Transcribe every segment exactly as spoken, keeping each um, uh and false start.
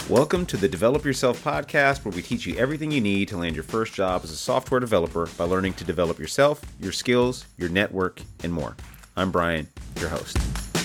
Welcome to the Develop Yourself podcast, where we teach you everything you need to land your first job as a software developer by learning to develop yourself, your skills, your network, and more. I'm Brian, your host.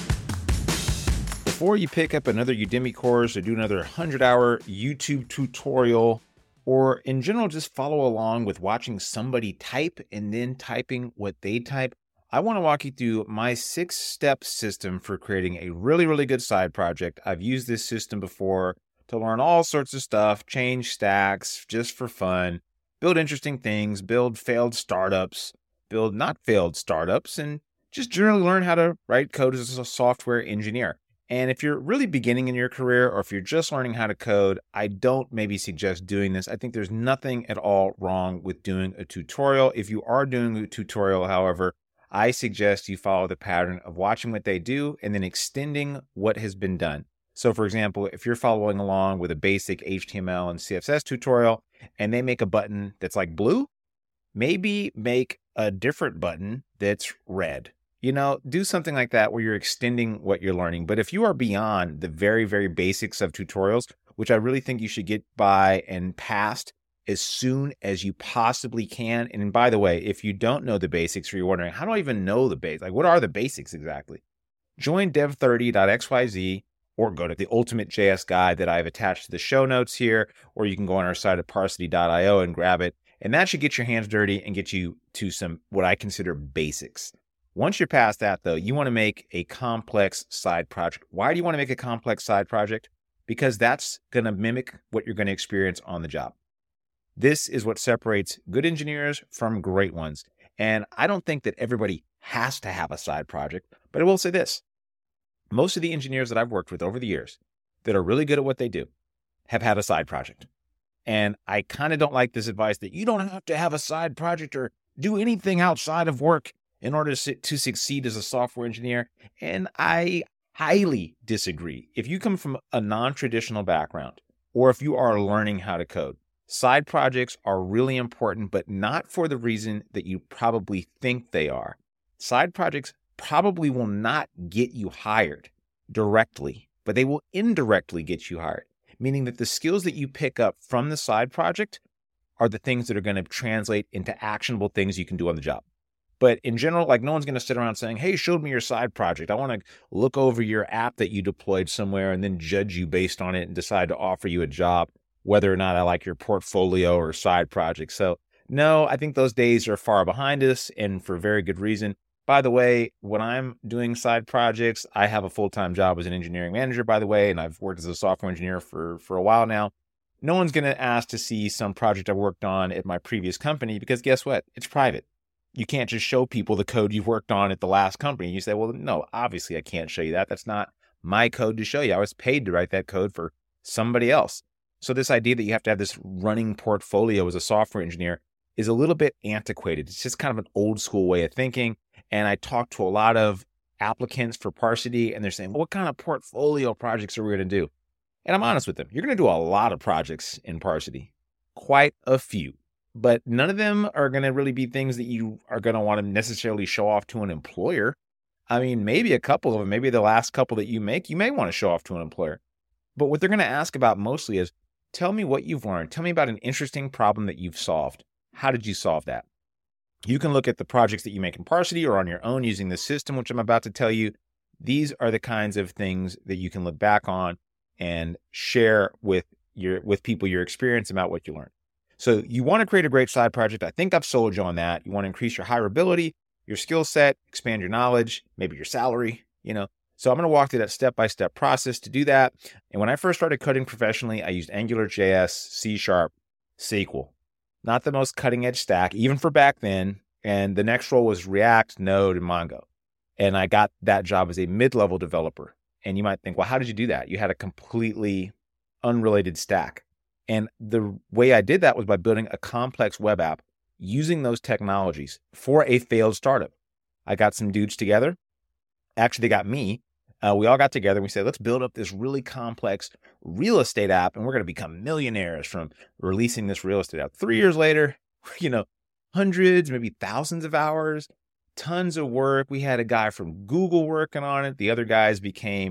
Before you pick up another Udemy course or do another one hundred hour YouTube tutorial, or in general just follow along with watching somebody type and then typing what they type, I want to walk you through my six-step system for creating a really, really good side project. I've used this system before to learn all sorts of stuff, change stacks just for fun, build interesting things, build failed startups, build not failed startups, and just generally learn how to write code as a software engineer. And if you're really beginning in your career, or if you're just learning how to code, I don't maybe suggest doing this. I think there's nothing at all wrong with doing a tutorial. If you are doing a tutorial, however, I suggest you follow the pattern of watching what they do and then extending what has been done. So for example, if you're following along with a basic H T M L and C S S tutorial and they make a button that's like blue, maybe make a different button that's red. You know, do something like that where you're extending what you're learning. But if you are beyond the very, very basics of tutorials, which I really think you should get by and past as soon as you possibly can. And by the way, if you don't know the basics or you're wondering, how do I even know the basics? Like, what are the basics exactly? Join dev thirty dot x y z or go to the Ultimate J S guide that I've attached to the show notes here, or you can go on our site at parsity dot io and grab it. And that should get your hands dirty and get you to some what I consider basics. Once you're past that, though, you want to make a complex side project. Why do you want to make a complex side project? Because that's going to mimic what you're going to experience on the job. This is what separates good engineers from great ones. And I don't think that everybody has to have a side project, but I will say this. Most of the engineers that I've worked with over the years that are really good at what they do have had a side project. And I kind of don't like this advice that you don't have to have a side project or do anything outside of work in order to succeed as a software engineer. And I highly disagree. If you come from a non-traditional background, or if you are learning how to code, side projects are really important, but not for the reason that you probably think they are. Side projects probably will not get you hired directly, but they will indirectly get you hired, meaning that the skills that you pick up from the side project are the things that are going to translate into actionable things you can do on the job. But in general, like no one's going to sit around saying, hey, show me your side project. I want to look over your app that you deployed somewhere and then judge you based on it and decide to offer you a job, whether or not I like your portfolio or side project. So no, I think those days are far behind us, and for very good reason. By the way, when I'm doing side projects, I have a full-time job as an engineering manager, by the way, and I've worked as a software engineer for, for a while now. No one's going to ask to see some project I worked on at my previous company because guess what? It's private. You can't just show people the code you worked on at the last company. You say, well, no, obviously I can't show you that. That's not my code to show you. I was paid to write that code for somebody else. So this idea that you have to have this running portfolio as a software engineer is a little bit antiquated. It's just kind of an old school way of thinking. And I talked to a lot of applicants for Parsity, and they're saying, well, what kind of portfolio projects are we going to do? And I'm honest with them. You're going to do a lot of projects in Parsity, quite a few, but none of them are going to really be things that you are going to want to necessarily show off to an employer. I mean, maybe a couple of them, maybe the last couple that you make, you may want to show off to an employer. But what they're going to ask about mostly is, tell me what you've learned. Tell me about an interesting problem that you've solved. How did you solve that? You can look at the projects that you make in Parsity or on your own using the system, which I'm about to tell you. These are the kinds of things that you can look back on and share with your with people your experience about what you learned. So you want to create a great side project. I think I've sold you on that. You want to increase your hireability, your skill set, expand your knowledge, maybe your salary, you know. So I'm going to walk through that step-by-step process to do that. And when I first started coding professionally, I used AngularJS, C Sharp, S Q L. Not the most cutting-edge stack, even for back then. And the next role was React, Node, and Mongo. And I got that job as a mid-level developer. And you might think, well, how did you do that? You had a completely unrelated stack. And the way I did that was by building a complex web app using those technologies for a failed startup. I got some dudes together. Actually, they got me. Uh, we all got together and we said, let's build up this really complex real estate app, and we're going to become millionaires from releasing this real estate app. Three years later, you know, hundreds, maybe thousands of hours, tons of work. We had a guy from Google working on it. The other guys became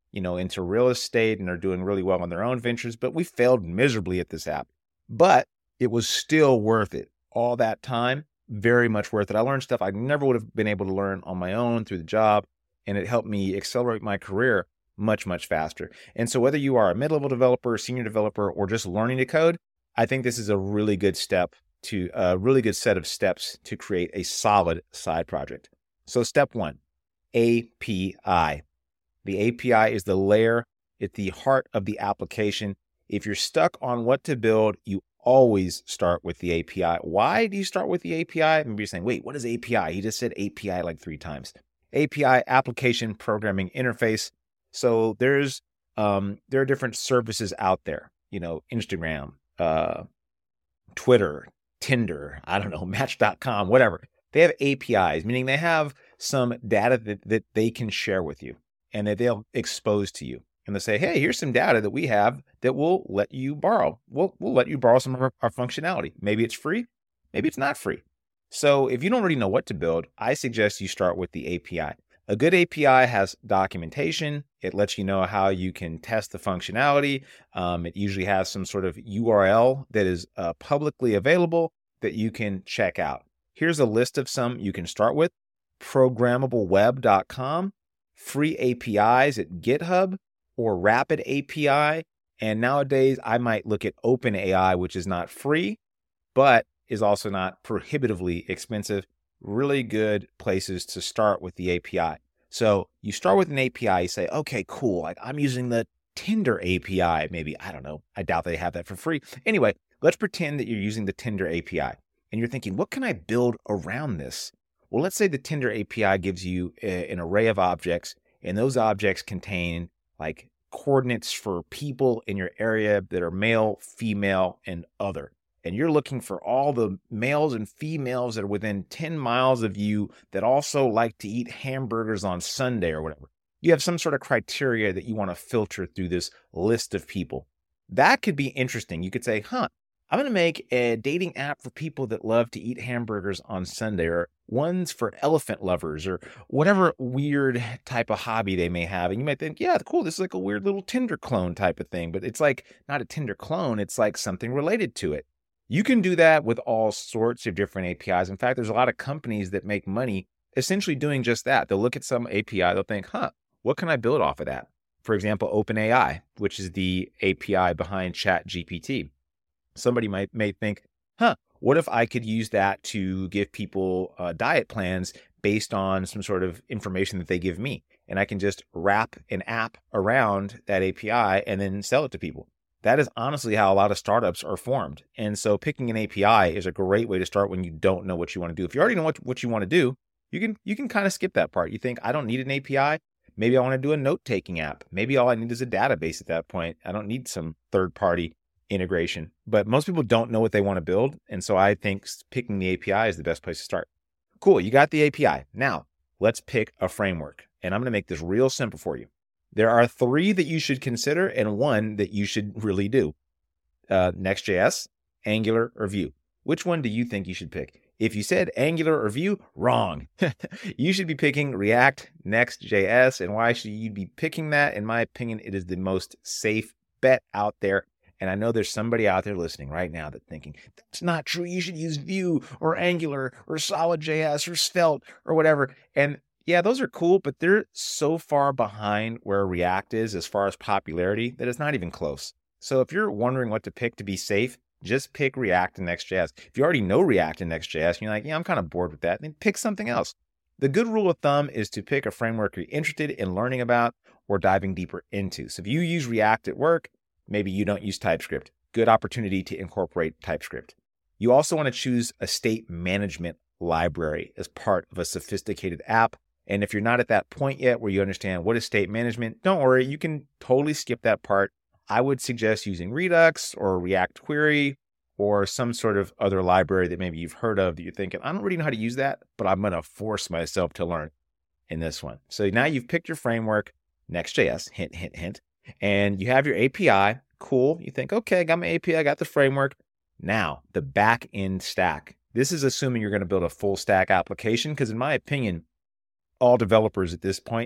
you know, into real estate and are doing really well on their own ventures, but we failed miserably at this app. But it was still worth it. All that time, very much worth it. I learned stuff I never would have been able to learn on my own through the job, and it helped me accelerate my career much, much faster. And so whether you are a mid-level developer, senior developer, or just learning to code, I think this is a really good step to a really good set of steps to create a solid side project. So step one, A P I. The A P I is the layer at the heart of the application. If you're stuck on what to build, you always start with the A P I. Why do you start with the A P I? Maybe you're saying, wait, what is A P I? He just said A P I like three times. A P I, Application Programming Interface. So there's um, there are different services out there, you know, Instagram, uh, Twitter, Tinder, I don't know, Match dot com, whatever. They have A P Is, meaning they have some data that, that they can share with you and that they'll expose to you. And they say, hey, here's some data that we have that we'll let you borrow. We'll, we'll let you borrow some of our, our functionality. Maybe it's free, maybe it's not free. So if you don't already know what to build, I suggest you start with the A P I. A good A P I has documentation. It lets you know how you can test the functionality. Um, it usually has some sort of U R L that is uh, publicly available that you can check out. Here's a list of some you can start with. programmable web dot com, free A P Is at GitHub, or Rapid A P I. And nowadays, I might look at OpenAI, which is not free, but is also not prohibitively expensive. Really good places to start with the A P I. So you start with an A P I, you say, okay, cool. Like I'm using the Tinder A P I. Maybe, I don't know. I doubt they have that for free. Anyway, let's pretend that you're using the Tinder A P I and you're thinking, what can I build around this? Well, let's say the Tinder A P I gives you a, an array of objects, and those objects contain like coordinates for people in your area that are male, female, and other. And you're looking for all the males and females that are within ten miles of you that also like to eat hamburgers on Sunday or whatever. You have some sort of criteria that you want to filter through this list of people. That could be interesting. You could say, huh, I'm going to make a dating app for people that love to eat hamburgers on Sunday, or ones for elephant lovers, or whatever weird type of hobby they may have. And you might think, yeah, cool, this is like a weird little Tinder clone type of thing. But it's like not a Tinder clone. It's like something related to it. You can do that with all sorts of different A P Is. In fact, there's a lot of companies that make money essentially doing just that. They'll look at some A P I, they'll think, huh, what can I build off of that? For example, OpenAI, which is the A P I behind ChatGPT. Somebody might may think, huh, what if I could use that to give people uh, diet plans based on some sort of information that they give me? And I can just wrap an app around that A P I and then sell it to people. That is honestly how a lot of startups are formed. And so picking an A P I is a great way to start when you don't know what you want to do. If you already know what, what you want to do, you can you can kind of skip that part. You think, I don't need an A P I. Maybe I want to do a note-taking app. Maybe all I need is a database at that point. I don't need some third-party integration. But most people don't know what they want to build. And so I think picking the A P I is the best place to start. Cool, you got the A P I. Now, let's pick a framework. And I'm going to make this real simple for you. There are three that you should consider and one that you should really do. Uh, Next.js, Angular, or Vue. Which one do you think you should pick? If you said Angular or Vue, wrong. You should be picking React, Next.js. And why should you be picking that? In my opinion, it is the most safe bet out there. And I know there's somebody out there listening right now that's thinking, that's not true. You should use Vue or Angular or Solid.js or Svelte or whatever. And yeah, those are cool, but they're so far behind where React is as far as popularity that it's not even close. So if you're wondering what to pick to be safe, just pick React and Next.js. If you already know React and Next.js, and you're like, yeah, I'm kind of bored with that, then pick something else. The good rule of thumb is to pick a framework you're interested in learning about or diving deeper into. So if you use React at work, maybe you don't use TypeScript. Good opportunity to incorporate TypeScript. You also want to choose a state management library as part of a sophisticated app. And if you're not at that point yet where you understand what is state management, don't worry, you can totally skip that part. I would suggest using Redux or React Query or some sort of other library that maybe you've heard of that you're thinking, I don't really know how to use that, but I'm going to force myself to learn in this one. So now you've picked your framework, Next.js, hint, hint, hint, and you have your A P I. Cool. You think, okay, I got my A P I, I got the framework. Now, the back end stack. This is assuming you're going to build a full stack application because in my opinion, all developers at this point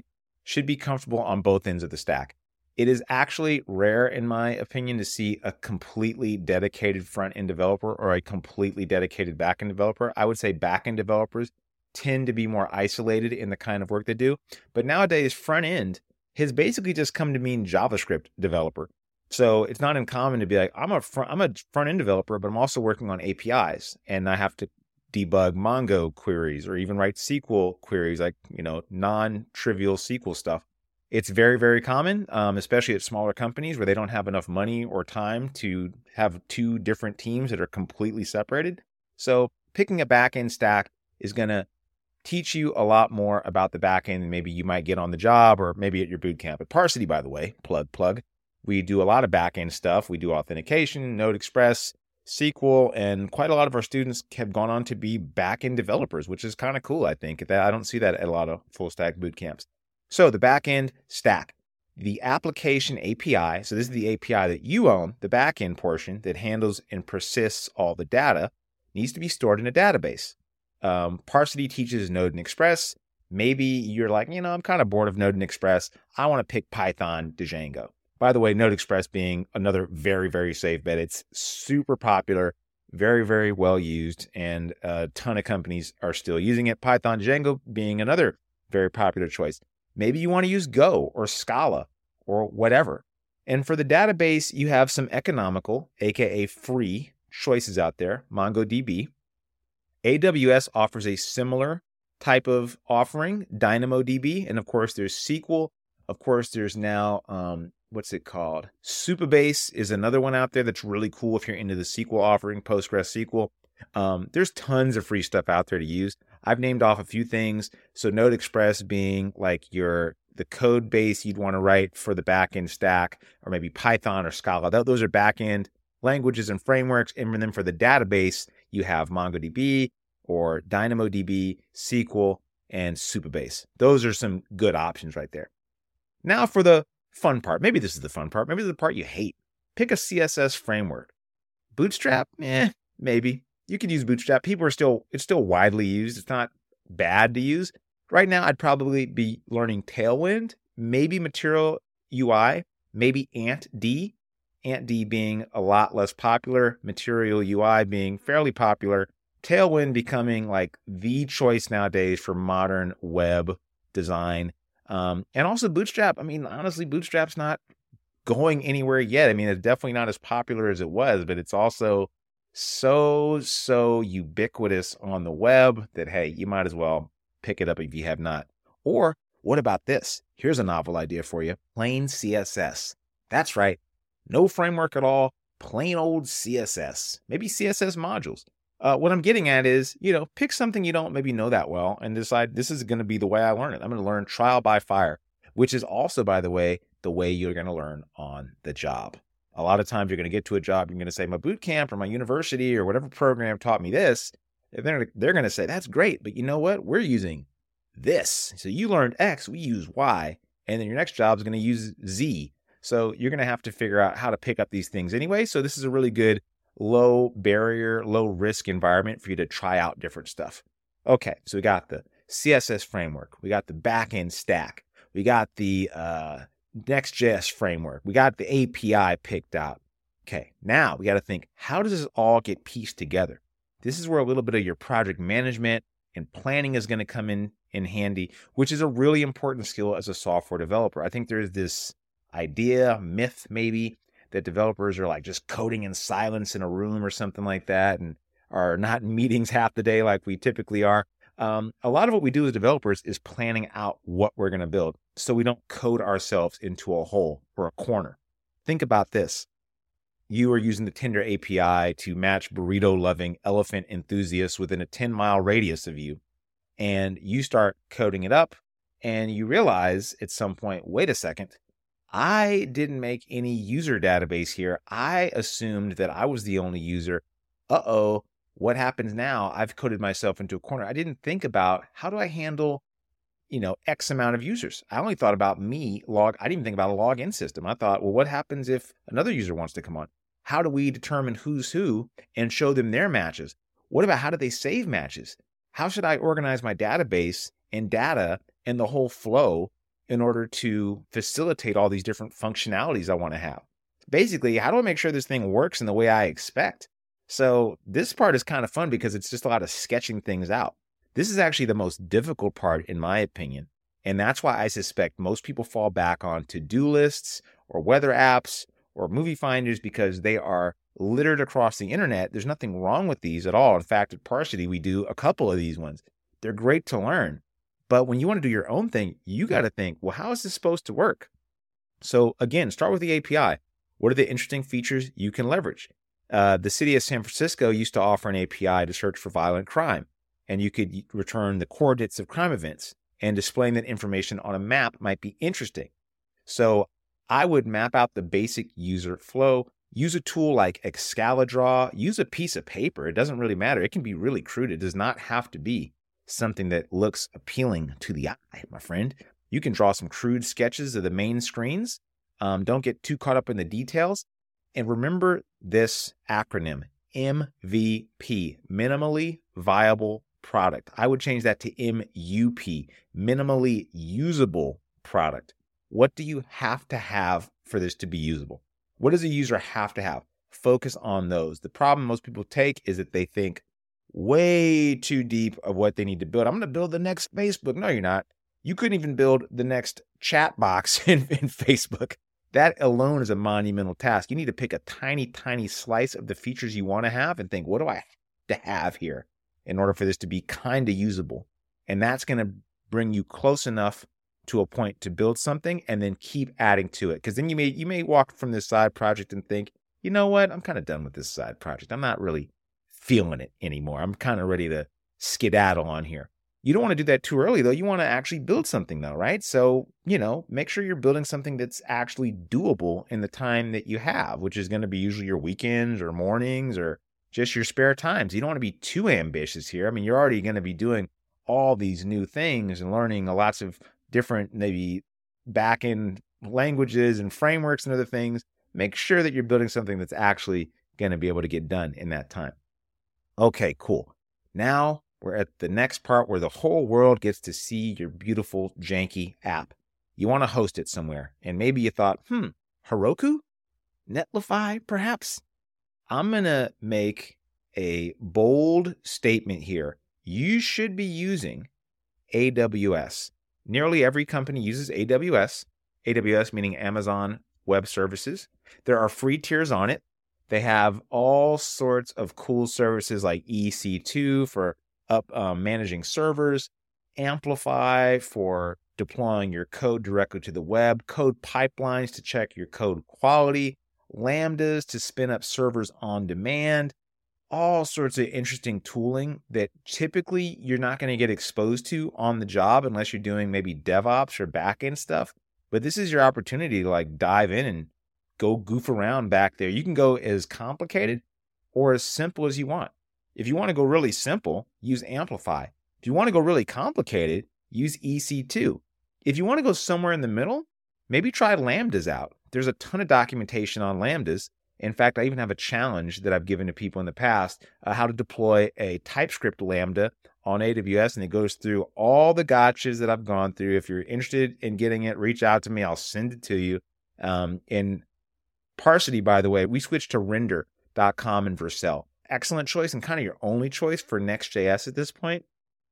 should be comfortable on both ends of the stack. It is actually rare, in my opinion, to see a completely dedicated front-end developer or a completely dedicated back-end developer. I would say back-end developers tend to be more isolated in the kind of work they do. But nowadays, front-end has basically just come to mean JavaScript developer. So it's not uncommon to be like, I'm a front, I'm a front-end developer, but I'm also working on A P Is, and I have to debug Mongo queries or even write S Q L queries, like, you know, non-trivial S Q L stuff. It's very, very common, um, especially at smaller companies where they don't have enough money or time to have two different teams that are completely separated. So picking a back-end stack is going to teach you a lot more about the back-end than maybe you might get on the job or maybe at your boot camp. At Parsity, by the way, plug, plug, we do a lot of back-end stuff. We do authentication, Node-Express, S Q L, and quite a lot of our students have gone on to be back-end developers, which is kind of cool, I think. I don't see that at a lot of full-stack boot camps. So the back-end stack, the application A P I, so this is the A P I that you own, the back-end portion that handles and persists all the data, needs to be stored in a database. Um, Parsity teaches Node and Express. Maybe you're like, you know, I'm kind of bored of Node and Express. I want to pick Python to Django. By the way, Node-Express being another very, very safe bet. It's super popular, very, very well used, and a ton of companies are still using it. Python Django being another very popular choice. Maybe you want to use Go or Scala or whatever. And for the database, you have some economical, aka free, choices out there. MongoDB. A W S offers a similar type of offering, DynamoDB. And of course, there's S Q L. Of course, there's now... Um, what's it called? Supabase is another one out there that's really cool if you're into the S Q L offering, PostgreSQL. Um, there's tons of free stuff out there to use. I've named off a few things. So Node-Express being like your the code base you'd want to write for the backend stack, or maybe Python or Scala. Those are backend languages and frameworks. And then for the database, you have MongoDB or DynamoDB, S Q L, and Supabase. Those are some good options right there. Now for the fun part. Maybe this is the fun part. Maybe this is the part you hate. Pick a C S S framework. Bootstrap? Eh, maybe. You could use Bootstrap. People are still, it's still widely used. It's not bad to use. Right now, I'd probably be learning Tailwind, maybe Material U I, maybe Ant D. Ant D being a lot less popular, Material U I being fairly popular, Tailwind becoming like the choice nowadays for modern web design. Um, and also Bootstrap. I mean, honestly, Bootstrap's not going anywhere yet. I mean, it's definitely not as popular as it was, but it's also so, so ubiquitous on the web that, hey, you might as well pick it up if you have not. Or what about this? Here's a novel idea for you. Plain C S S. That's right. No framework at all. Plain old C S S. Maybe C S S modules. Uh, what I'm getting at is, you know, pick something you don't maybe know that well and decide this is going to be the way I learn it. I'm going to learn trial by fire, which is also, by the way, the way you're going to learn on the job. A lot of times you're going to get to a job, you're going to say my boot camp or my university or whatever program taught me this. They're, they're going to say, that's great, but you know what? We're using this. So you learned X, we use Y, and then your next job is going to use Z. So you're going to have to figure out how to pick up these things anyway. So this is a really good low barrier, low risk environment for you to try out different stuff. Okay, so we got the C S S framework. We got the backend stack. We got the uh, Next.js framework. We got the A P I picked out. Okay, now we got to think, how does this all get pieced together? This is where a little bit of your project management and planning is going to come in, in handy, which is a really important skill as a software developer. I think there's this idea, myth maybe, that developers are like just coding in silence in a room or something like that and are not in meetings half the day like we typically are. Um, a lot of what we do as developers is planning out what we're going to build so we don't code ourselves into a hole or a corner. Think about this. You are using the Tinder A P I to match burrito-loving elephant enthusiasts within a ten-mile radius of you, and you start coding it up, and you realize at some point, wait a second, I didn't make any user database here. I assumed that I was the only user. Uh-oh, what happens now? I've coded myself into a corner. I didn't think about how do I handle, you know, X amount of users. I only thought about me log. I didn't even think about a login system. I thought, well, what happens if another user wants to come on? How do we determine who's who and show them their matches? What about how do they save matches? How should I organize my database and data and the whole flow in order to facilitate all these different functionalities I want to have. Basically, how do I make sure this thing works in the way I expect? So this part is kind of fun because it's just a lot of sketching things out. This is actually the most difficult part, in my opinion. And that's why I suspect most people fall back on to-do lists or weather apps or movie finders, because they are littered across the internet. There's nothing wrong with these at all. In fact, at Parsity, we do a couple of these ones. They're great to learn. But when you want to do your own thing, you got to think, well, how is this supposed to work? So again, start with the A P I. What are the interesting features you can leverage? Uh, the city of San Francisco used to offer an A P I to search for violent crime, and you could return the coordinates of crime events, and displaying that information on a map might be interesting. So I would map out the basic user flow, use a tool like Excalidraw, use a piece of paper. It doesn't really matter. It can be really crude. It does not have to be something that looks appealing to the eye, my friend. You can draw some crude sketches of the main screens. Um, don't get too caught up in the details. And remember this acronym, M V P, minimally viable product. I would change that to M U P, minimally usable product. What do you have to have for this to be usable? What does a user have to have? Focus on those. The problem most people take is that they think way too deep of what they need to build. I'm going to build the next Facebook. No, you're not. You couldn't even build the next chat box in, in Facebook. That alone is a monumental task. You need to pick a tiny, tiny slice of the features you want to have and think, what do I have to have here in order for this to be kind of usable? And that's going to bring you close enough to a point to build something and then keep adding to it. Because then you may you may walk from this side project and think, you know what? I'm kind of done with this side project. I'm not really feeling it anymore. I'm kind of ready to skedaddle on here. You don't want to do that too early, though. You want to actually build something, though, right? So, you know, make sure you're building something that's actually doable in the time that you have, which is going to be usually your weekends or mornings or just your spare times. You don't want to be too ambitious here. I mean, you're already going to be doing all these new things and learning lots of different, maybe back-end languages and frameworks and other things. Make sure that you're building something that's actually going to be able to get done in that time. Okay, cool. Now we're at the next part where the whole world gets to see your beautiful, janky app. You want to host it somewhere. And maybe you thought, hmm, Heroku? Netlify, perhaps? I'm going to make a bold statement here. You should be using A W S. Nearly every company uses A W S. A W S meaning Amazon Web Services. There are free tiers on it. They have all sorts of cool services like E C two for up um, managing servers, Amplify for deploying your code directly to the web, code pipelines to check your code quality, Lambdas to spin up servers on demand, all sorts of interesting tooling that typically you're not going to get exposed to on the job unless you're doing maybe DevOps or backend stuff. But this is your opportunity to like dive in and go goof around back there. You can go as complicated or as simple as you want. If you want to go really simple, use Amplify. If you want to go really complicated, use E C two. If you want to go somewhere in the middle, maybe try Lambdas out. There's a ton of documentation on Lambdas. In fact, I even have a challenge that I've given to people in the past, uh, how to deploy a TypeScript Lambda on A W S, and it goes through all the gotchas that I've gone through. If you're interested in getting it, reach out to me. I'll send it to you. Um, in Parsity, by the way, we switched to render dot com and Vercel. Excellent choice and kind of your only choice for Next.js at this point.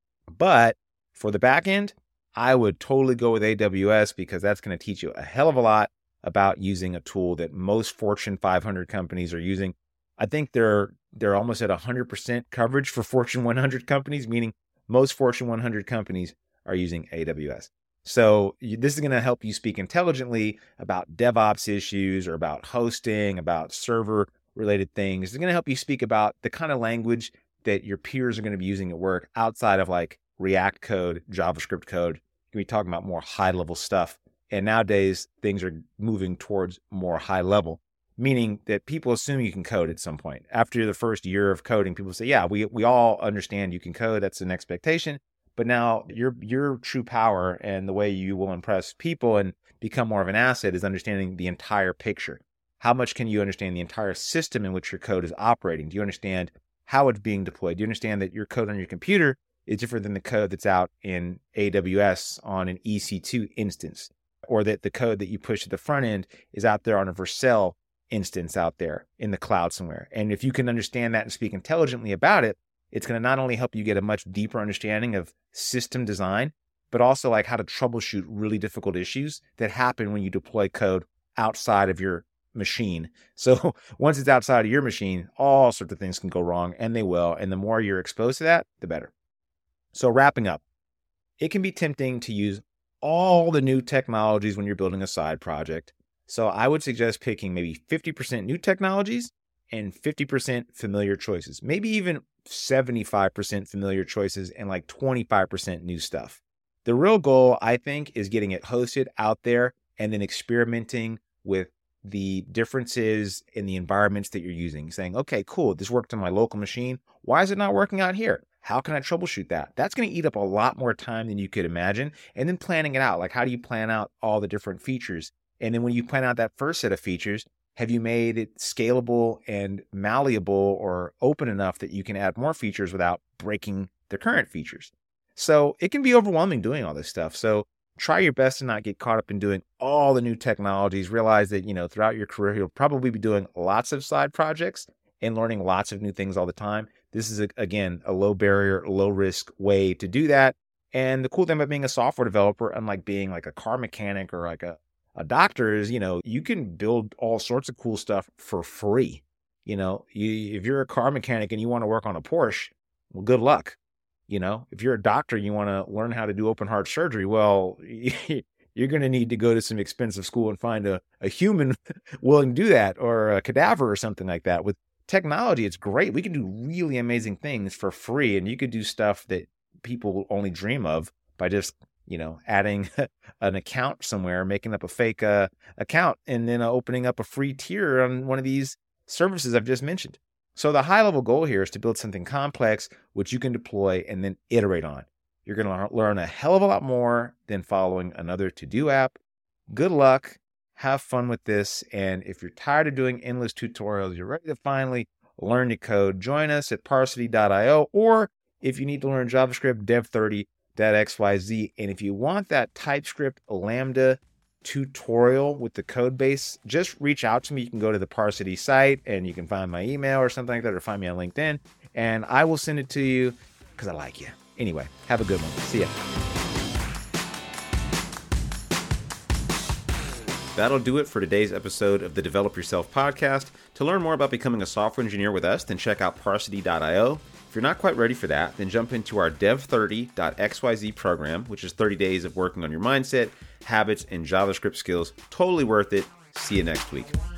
But for the backend, I would totally go with A W S because that's going to teach you a hell of a lot about using a tool that most Fortune five hundred companies are using. I think they're they're almost at one hundred percent coverage for Fortune one hundred companies, meaning most Fortune one hundred companies are using A W S. So this is going to help you speak intelligently about DevOps issues or about hosting, about server related things. It's going to help you speak about the kind of language that your peers are going to be using at work outside of like React code, JavaScript code. You're going to be talking about more high level stuff. And nowadays things are moving towards more high level, meaning that people assume you can code at some point. After the first year of coding, people say, yeah, we we all understand you can code. That's an expectation. But now your your true power and the way you will impress people and become more of an asset is understanding the entire picture. How much can you understand the entire system in which your code is operating? Do you understand how it's being deployed? Do you understand that your code on your computer is different than the code that's out in A W S on an E C two instance, or that the code that you push to the front end is out there on a Vercel instance out there in the cloud somewhere. And if you can understand that and speak intelligently about it, it's going to not only help you get a much deeper understanding of system design, but also like how to troubleshoot really difficult issues that happen when you deploy code outside of your machine. So once it's outside of your machine, all sorts of things can go wrong, and they will. And the more you're exposed to that, the better. So wrapping up, it can be tempting to use all the new technologies when you're building a side project. So I would suggest picking maybe fifty percent new technologies and fifty percent familiar choices, maybe even seventy-five percent familiar choices and like twenty-five percent new stuff. The real goal, I think, is getting it hosted out there and then experimenting with the differences in the environments that you're using, saying, okay, cool, this worked on my local machine. Why is it not working out here? How can I troubleshoot that? That's going to eat up a lot more time than you could imagine. And then planning it out. Like, how do you plan out all the different features? And then when you plan out that first set of features, have you made it scalable and malleable or open enough that you can add more features without breaking the current features? So it can be overwhelming doing all this stuff. So try your best to not get caught up in doing all the new technologies. Realize that, you know, throughout your career, you'll probably be doing lots of side projects and learning lots of new things all the time. This is, a, again, a low barrier, low risk way to do that. And the cool thing about being a software developer, unlike being like a car mechanic or like a, a doctor, is, you know, you can build all sorts of cool stuff for free. You know, you, if you're a car mechanic and you want to work on a Porsche, well, good luck. You know, if you're a doctor, you want to learn how to do open heart surgery, well, you're going to need to go to some expensive school and find a, a human willing to do that, or a cadaver or something like that. With technology, it's great. We can do really amazing things for free, and you could do stuff that people only dream of by just, you know, adding an account somewhere, making up a fake uh, account, and then uh, opening up a free tier on one of these services I've just mentioned. So the high level goal here is to build something complex, which you can deploy and then iterate on. You're going to learn a hell of a lot more than following another to-do app. Good luck. Have fun with this. And if you're tired of doing endless tutorials, you're ready to finally learn to code, join us at parsity dot io. Or if you need to learn JavaScript, dev thirty dot x y z. And if you want that TypeScript Lambda tutorial with the code base, just reach out to me. You can go to the Parsity site and you can find my email or something like that, or find me on LinkedIn, and I will send it to you because I like you. Anyway, have a good one. See ya. That'll do it for today's episode of the Develop Yourself podcast. To learn more about becoming a software engineer with us, then check out parsity dot io. If you're not quite ready for that, then jump into our dev thirty dot x y z program, which is thirty days of working on your mindset, habits, and JavaScript skills. Totally worth it. See you next week.